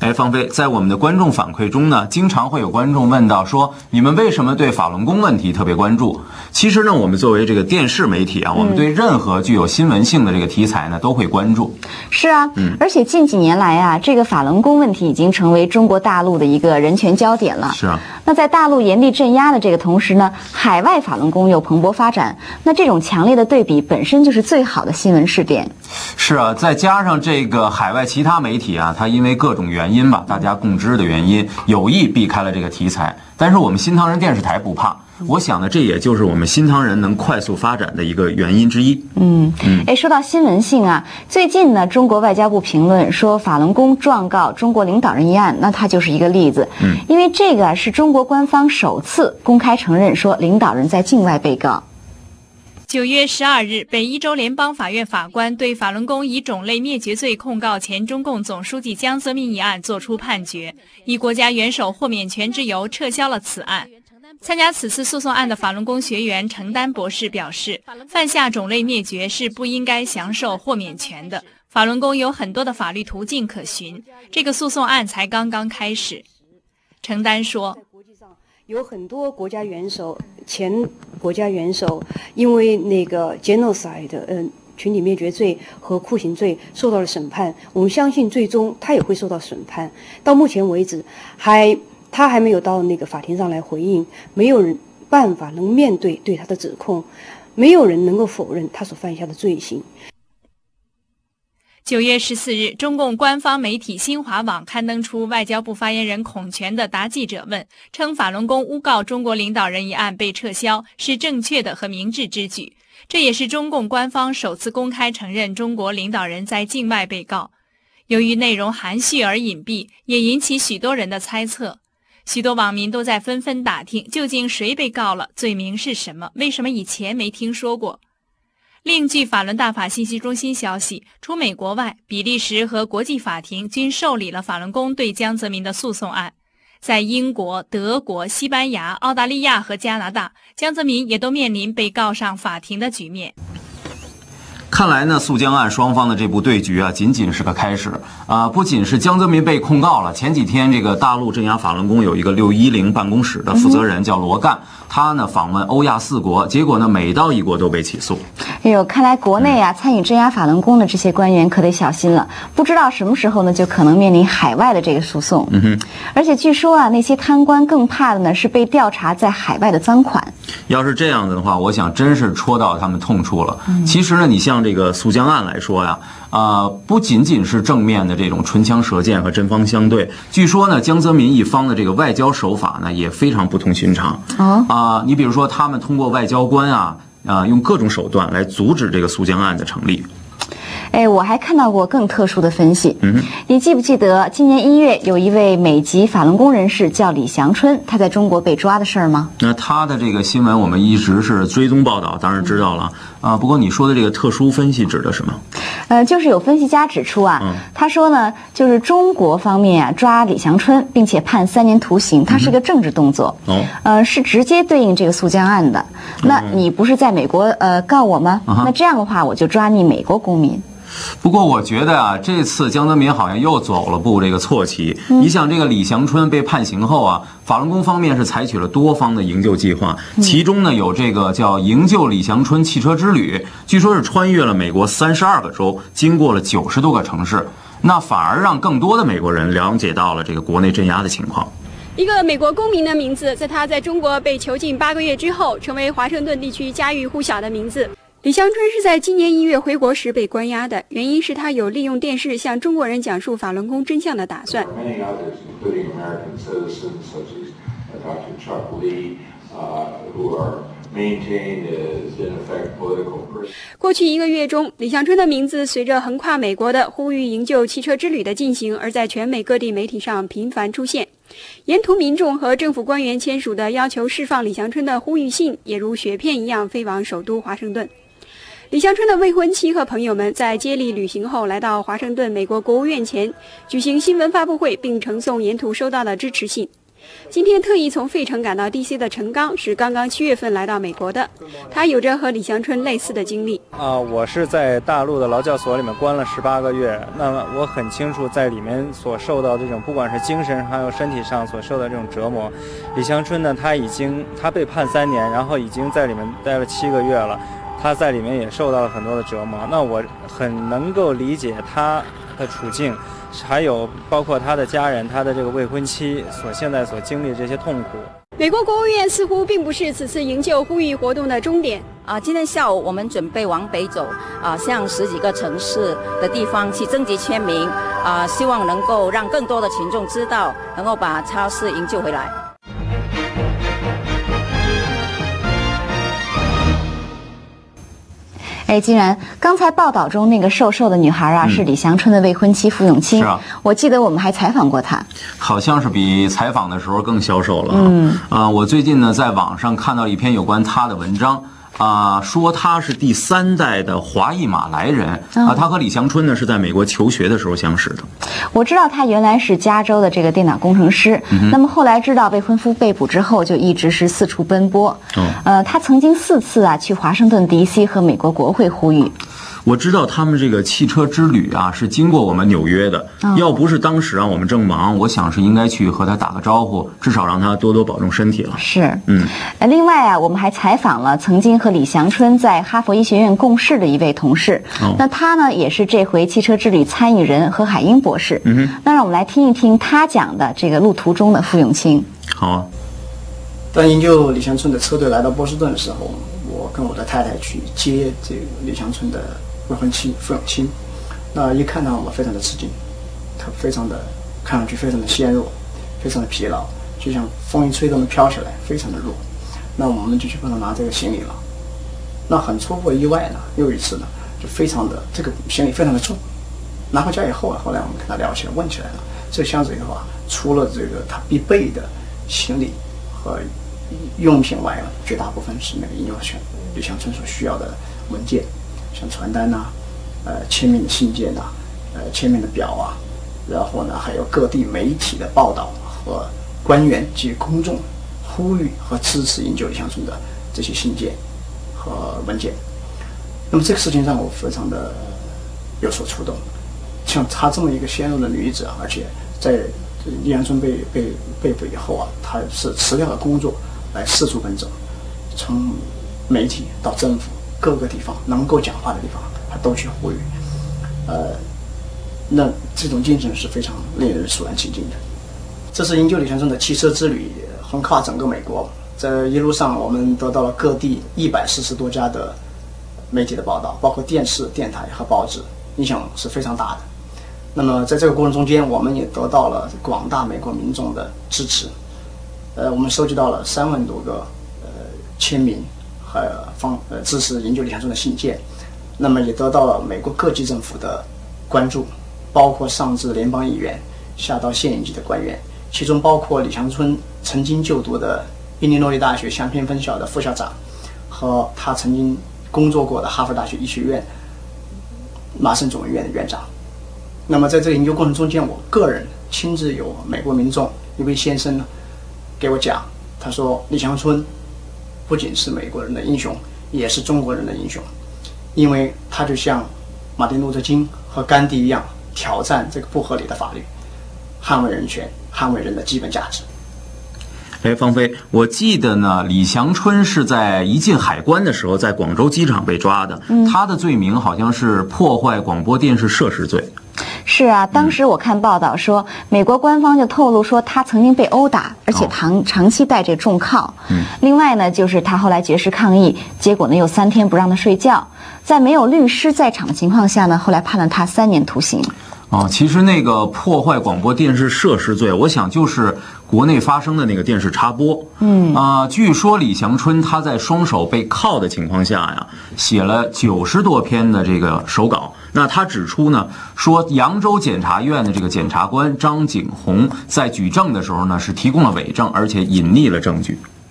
芳菲，在我们的观众反馈中呢，经常会有观众问到说，你们为什么对法轮功问题特别关注？其实呢，我们作为这个电视媒体啊，我们对任何具有新闻性的这个题材呢，都会关注。 是啊，而且近几年来啊，这个法轮功问题已经成为中国大陆的一个人权焦点了。 是啊。 那在大陆严厉镇压的这个同时呢，海外法轮功又蓬勃发展，那这种强烈的对比本身就是最好的新闻试点。 是啊，再加上这个海外其他媒体啊，它因为各种原因吧，大家共知的原因，有意避开了这个题材。但是我们新唐人电视台不怕，我想呢，这也就是我们新唐人能快速发展的一个原因之一。 说到新闻性啊，最近呢，中国外交部评论说法轮功状告中国领导人一案，那它就是一个例子。因为这个是中国官方首次公开承认说领导人在境外被告。 9月12日，北一州联邦法院法官对法轮功以种类灭绝罪控告前中共总书记江泽民一案作出判决，以国家元首豁免权之由撤销了此案。参加此次诉讼案的法轮功学员程丹博士表示，犯下种类灭绝是不应该享受豁免权的。法轮功有很多的法律途径可循，这个诉讼案才刚刚开始。程丹说， 有很多国家元首、前国家元首因为那个 genocide 群体灭绝罪和酷刑罪受到了审判，我们相信最终他也会受到审判。到目前为止，他还没有到那个法庭上来回应，没有人办法能面对对他的指控，没有人能够否认他所犯下的罪行。 9月14日，中共官方媒体新华网刊登出外交部发言人孔权的答记者问，称法轮功诬告中国领导人一案被撤销是正确的和明智之举。这也是中共官方首次公开承认中国领导人在境外被告。由于内容含蓄而隐蔽，也引起许多人的猜测。许多网民都在纷纷打听，究竟谁被告了，罪名是什么，为什么以前没听说过。另据法轮大法信息中心消息，除美国外，比利时和国际法庭均受理了法轮功对江泽民的诉讼案。在英国、德国、西班牙、澳大利亚和加拿大，江泽民也都面临被告上法庭的局面。 看来呢，诉江案双方的这部对局啊，仅仅是个开始啊！不仅是江泽民被控告了，前几天这个大陆镇压法轮功有一个610办公室的负责人叫罗干，他呢访问欧亚4国，结果呢每到一国都被起诉。 哎呦，看来国内啊参与镇压法轮功的这些官员可得小心了，不知道什么时候呢就可能面临海外的这个诉讼。而且据说啊，那些贪官更怕的呢是被调查在海外的赃款。 要是这样子的话，我想真是戳到他们痛处了。其实呢，你像这个诉江案来说呀，不仅仅是正面的这种唇枪舌剑和针锋相对，据说呢，江泽民一方的这个外交手法呢也非常不同寻常。你比如说，他们通过外交官用各种手段来阻止这个诉江案的成立。 我还看到过更特殊的分析。你记不记得今年1月有一位美籍法轮功人士叫李祥春，他在中国被抓的事儿吗？ 那他的这个新闻我们一直是追踪报道，当然知道了不过你说的这个特殊分析指的什么？ 就是有分析家指出他说呢，就是中国方面抓李祥春，并且判3年徒刑，它是个政治动作，是直接对应这个诉江案的。那你不是在美国告我吗？那这样的话，我就抓你美国公民。 不过我觉得这次江泽民好像又走了步这个错棋。你想，这个李祥春被判刑后法轮功方面是采取了多方的营救计划，其中呢有这个叫营救李祥春汽车之旅，据说是穿越了美国32个州，经过了90多个城市，那反而让更多的美国人了解到了这个国内镇压的情况。 一个美国公民的名字，在他在中国被囚禁8个月之后，成为华盛顿地区家喻户晓的名字。李祥春是在今年1月回国时被关押的，原因是他有利用电视向中国人讲述法轮功真相的打算。过去1个月中，李祥春的名字随着横跨美国的呼吁营救汽车之旅的进行，而在全美各地媒体上频繁出现。沿途民众和政府官员签署的要求释放李祥春的呼吁信，也如雪片一样飞往首都华盛顿。李祥春的未婚妻和朋友们在接力旅行后来到华盛顿美国国务院前举行新闻发布会，并呈送沿途收到的支持信。 今天特意从费城赶到 DC 的陈刚是刚刚7月份来到美国的，他有着和李祥春类似的经历。 我是在大陆的劳教所里面关了18个月，那么我很清楚在里面所受到这种不管是精神还有身体上所受到这种折磨。李祥春呢，他被判3年，然后已经在里面待了7个月了，他在里面也受到了很多的折磨。那我很能够理解他的处境，还有包括他的家人，他的这个未婚妻现在所经历的这些痛苦。 美国国务院似乎并不是此次营救呼吁活动的终点。 今天下午我们准备往北走，向10几个城市的地方去征集签名，希望能够让更多的群众知道，能够把查尔斯营救回来。 既然刚才报道中那个瘦瘦的女孩啊，是李祥春的未婚妻傅永清。 是啊， 我记得我们还采访过她， 好像是比采访的时候更消瘦了。我最近呢在网上看到一篇有关她的文章。说他是第3代的华裔马来人他和李祥春呢是在美国求学的时候相识的。 我知道他原来是加州的这个电脑工程师，那么后来知道未婚夫被捕之后，就一直是四处奔波。他曾经4次去华盛顿 DC 和美国国会呼吁。 我知道他们这个汽车之旅是经过我们纽约的，要不是当时我们正忙，我想是应该去和他打个招呼，至少让他多多保重身体了。 是，另外我们还采访了曾经和李祥春在哈佛医学院共事的一位同事，那他呢也是这回汽车之旅参与人何海英博士。那让我们来听一听他讲的这个路途中的傅永清。 好啊。 当营救李祥春的车队来到波士顿的时候，我跟我的太太去接这个李祥春的未婚妻傅永清，那一看到我非常的吃惊，他非常的看上去非常的纤弱，非常的疲劳，就像风一吹都能飘起来，非常的弱。那我们就去帮他拿这个行李了。那很出乎意外呢，又一次呢，就非常的这个行李非常的重。拿回家以后后来我们跟他聊起来，问起来了，这个箱子里头除了这个他必备的行李和用品外了，绝大部分是那个营救李祥春所需要的文件。像传单签名的信件签名的表然后呢还有各地媒体的报道和官员及公众呼吁和支持营救李祥春的这些信件和文件。那么这个事情让我非常的有所触动。像她这么一个纤弱的女子，而且在李祥春被捕以后她是辞掉了工作来四处奔走，从媒体到政府各个地方能够讲话的地方，他都去呼吁。那这种精神是非常令人肃然起敬的。这是营救李祥春的汽车之旅，横跨整个美国。在一路上，我们得到了各地140多家的媒体的报道，包括电视、电台和报纸，影响是非常大的。那么在这个过程中间，我们也得到了广大美国民众的支持。我们收集到了3万多个签名。支持营救李祥春的信件，那么也得到了美国各级政府的关注，包括上至联邦议员，下到县级的官员，其中包括李祥春曾经就读的伊利诺伊大学香槟分校的副校长，和他曾经工作过的哈佛大学医学院麻省总医院的院长。那么在这个营救过程中间，我个人亲自有美国民众一位先生呢给我讲，他说李祥春不仅是美国人的英雄，也是中国人的英雄，因为他就像马丁路德金和甘地一样，挑战这个不合理的法律，捍卫人权，捍卫人的基本价值。 方飞，我记得呢，李祥春是在一进海关的时候，在广州机场被抓的，他的罪名好像是破坏广播电视设施罪。 是啊，当时我看报道说，美国官方就透露说他曾经被殴打，而且长期戴这重铐。另外呢，就是他后来绝食抗议，结果呢又3天不让他睡觉，在没有律师在场的情况下呢，后来判了他3年徒刑。 其实那个破坏广播电视设施罪，我想就是国内发生的那个电视插播。据说李祥春他在双手被铐的情况下呀，写了90多篇的这个手稿。那他指出呢，说扬州检察院的这个检察官张景洪在举证的时候呢，是提供了伪证，而且隐匿了证据。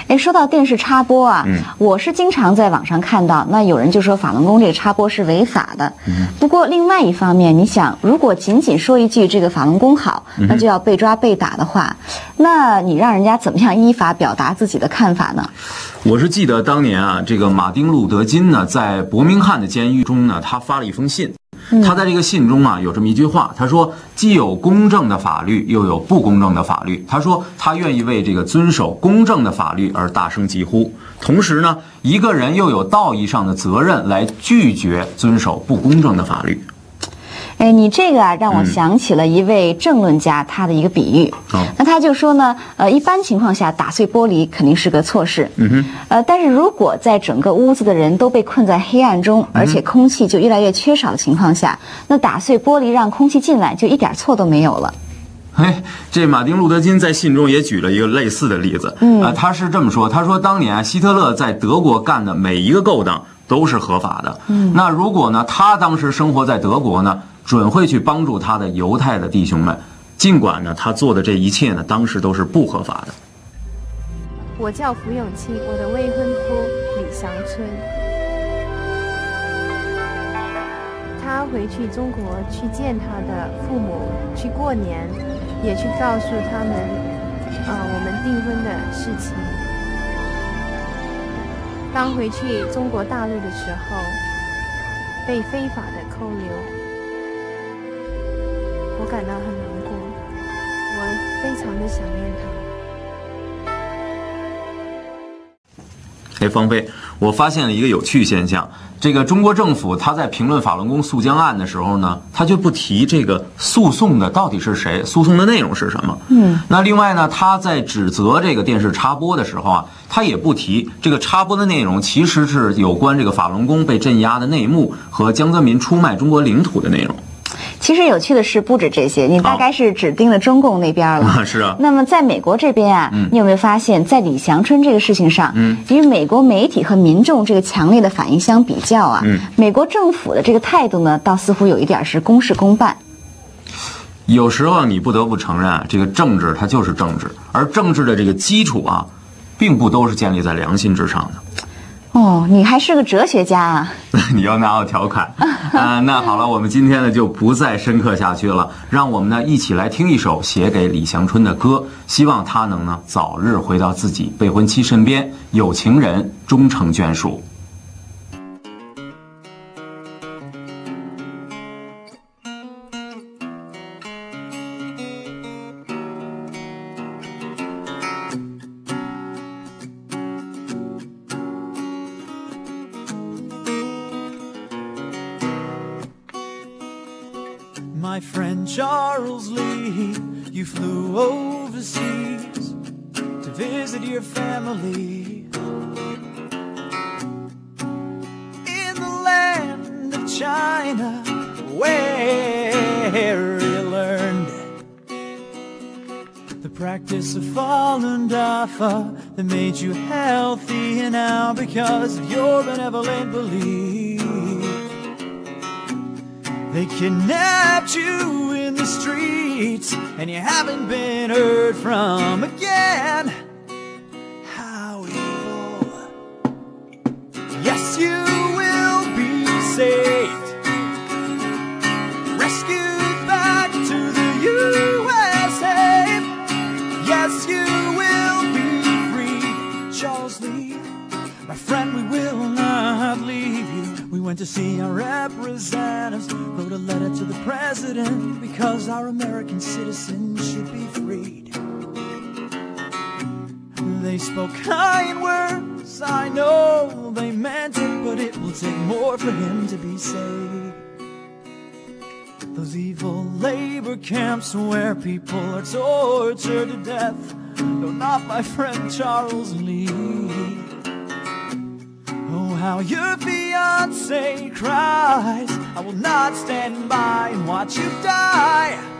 哎，说到电视插播啊，我是经常在网上看到，那有人就说法轮功这个插播是违法的。不过另外一方面，你想，如果仅仅说一句这个法轮功好，那就要被抓被打的话，那你让人家怎么样依法表达自己的看法呢？ 我是记得当年啊，这个马丁路德金呢，在伯明翰的监狱中呢，他发了一封信。他在这个信中啊有这么一句话，他说既有公正的法律，又有不公正的法律。他说他愿意为这个遵守公正的法律而大声疾呼，同时呢，一个人又有道义上的责任来拒绝遵守不公正的法律。 哎，你这个啊，让我想起了一位政论家他的一个比喻。那他就说呢，一般情况下打碎玻璃肯定是个错事。但是如果在整个屋子的人都被困在黑暗中，而且空气就越来越缺少的情况下，那打碎玻璃让空气进来就一点错都没有了。 哎，这马丁路德金在信中也举了一个类似的例子。他是这么说，他说当年希特勒在德国干的每一个勾当都是合法的。那如果呢，他当时生活在德国呢，准会去帮助他的犹太的弟兄们，尽管呢，他做的这一切呢，当时都是不合法的。 我叫胡永庆，我的未婚夫李祥春，他回去中国去见他的父母，去过年，也去告诉他们，我们订婚的事情。当回去中国大陆的时候，被非法的扣留，我感到很难过，我非常的想念他。 哎，芳菲，我发现了一个有趣现象，这个中国政府他在评论法轮功诉江案的时候呢，他就不提这个诉讼的到底是谁，诉讼的内容是什么。那另外呢，他在指责这个电视插播的时候啊，他也不提这个插播的内容其实是有关这个法轮功被镇压的内幕和江泽民出卖中国领土的内容。 其实有趣的是不止这些，你大概是指定了中共那边了。 是啊。 那么在美国这边啊，你有没有发现，在李祥春这个事情上，与美国媒体和民众这个强烈的反应相比较啊，美国政府的这个态度呢，倒似乎有一点是公事公办。 有时候你不得不承认啊，这个政治它就是政治，而政治的这个基础啊，并不都是建立在良心之上的。 哦，你还是个哲学家啊！ 你要拿我调侃那好了，我们今天呢就不再深刻下去了，让我们呢一起来听一首写给李祥春的歌，希望他能呢早日回到自己未婚妻身边，有情人终成眷属。 My friend Charles Lee, you flew overseas to visit your family in the land of China, where you learned the practice of Falun Dafa that made you healthy, and now because of your benevolent belief, they kidnapped you in the streets, and you haven't been heard from again. How evil. Yes, you will be saved, rescued back to the USA. Yes, you will be free. Charles Lee, my friend, we will not leave you. We went to see our representatives, wrote a letter to the president, because our American citizens should be freed. They spoke kind words, I know they meant it, but it will take more for him to be saved. Those evil labor camps where people are tortured to death, no, not my friend Charles Lee. Oh, how your fiancé cries, I will not stand by and watch you die.